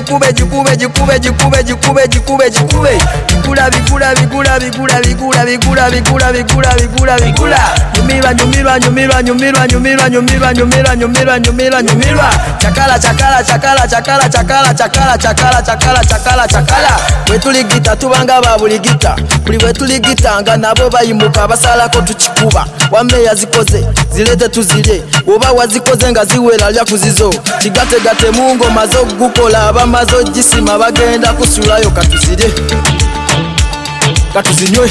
jikube jikube jikube jikube jikube jikube jikube bigula bigula bigula bigula bigula bigula bigula bigula bigula bigula nyumirwa nyumirwa nyumirwa nyumirwa nyumirwa nyumirwa nyumirwa nyumirwa nyumirwa nyumirwa chakala chakala chakala chakala chakala chakala chakala chakala chakala chakala wetuligita tubanga babuligita buli wetuligita nga nabo bayimuka basalako tukikuba wamme yazikoze zilete tuzile oba wazikoze nga ziwera lya kuzizo kigate gate mungo mazo gukola abamazo gisima bagenda kusulayo katuzire katuzinywe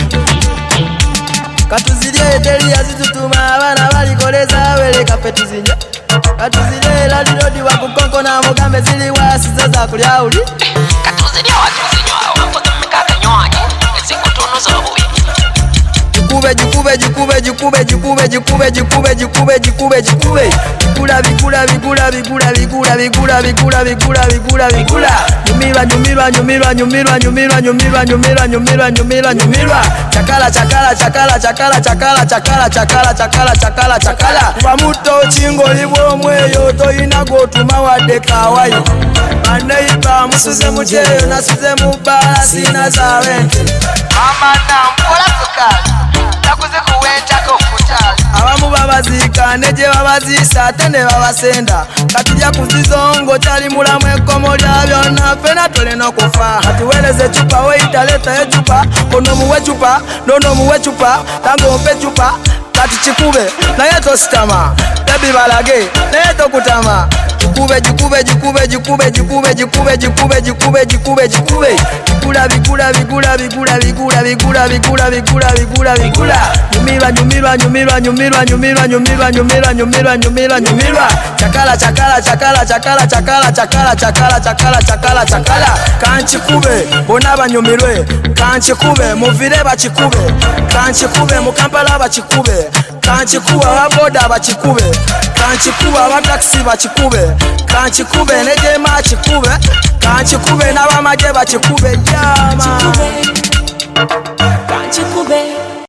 katuzire teri yazitutuma abana balikoleza wele kafe tuzinywe katuzire lalirodi wakukonko na mugambe zili wasize za kulyauli katuzire watuzinywa wakoze mekaka nywaji ezikutono zobubi jikube jikube jikube jikube jikube jikube jikube jikube jikube jikube bigula bigula bigula bigula bigula bigula bigula bigula bigula bigula nyumirwa nyumirwa nyumirwa nyumirwa nyumirwa nyumirwa nyumirwa nyumirwa nyumirwa nyumirwa chakala chakala chakala chakala chakala chakala chakala chakala chakala chakala bamuto chingo libwo mweyo toyina gotuma wadde kawayo aneiba musuze mujeyo nasuze mubala sina zawente amana mpola kukala takuze kuwentako kutali abamu babazika neje babazisa ate ne babasenda katujja kuzizongo tali mulamu ekkomo lya byonna fena tolina kufa atuweleze chupa weita leta echupa ono muwe chupa nono muwe chupa tango ompe chupa kati kikube naye tositama bebi balage naye tokutama jikube jikube jikube jikube jikube jikube jikube jikube jikube jikube bigula bigula bigula bigula bigula bigula bigula bigula bigula bigula nyumirwa nyumirwa nyumirwa nyumirwa nyumirwa nyumirwa nyumirwa nyumirwa nyumirwa nyumirwa chakala chakala chakala chakala chakala chakala chakala chakala chakala chakala kanchikube bona banyumirwe kanchikube muvire bachikube kanchikube mukampala bachikube kanchikuba ababoda bachikube kanchikuba abataxi bachikube kanchikube nejema chikube kanchikube n'abamaje bachikube yama kanchikube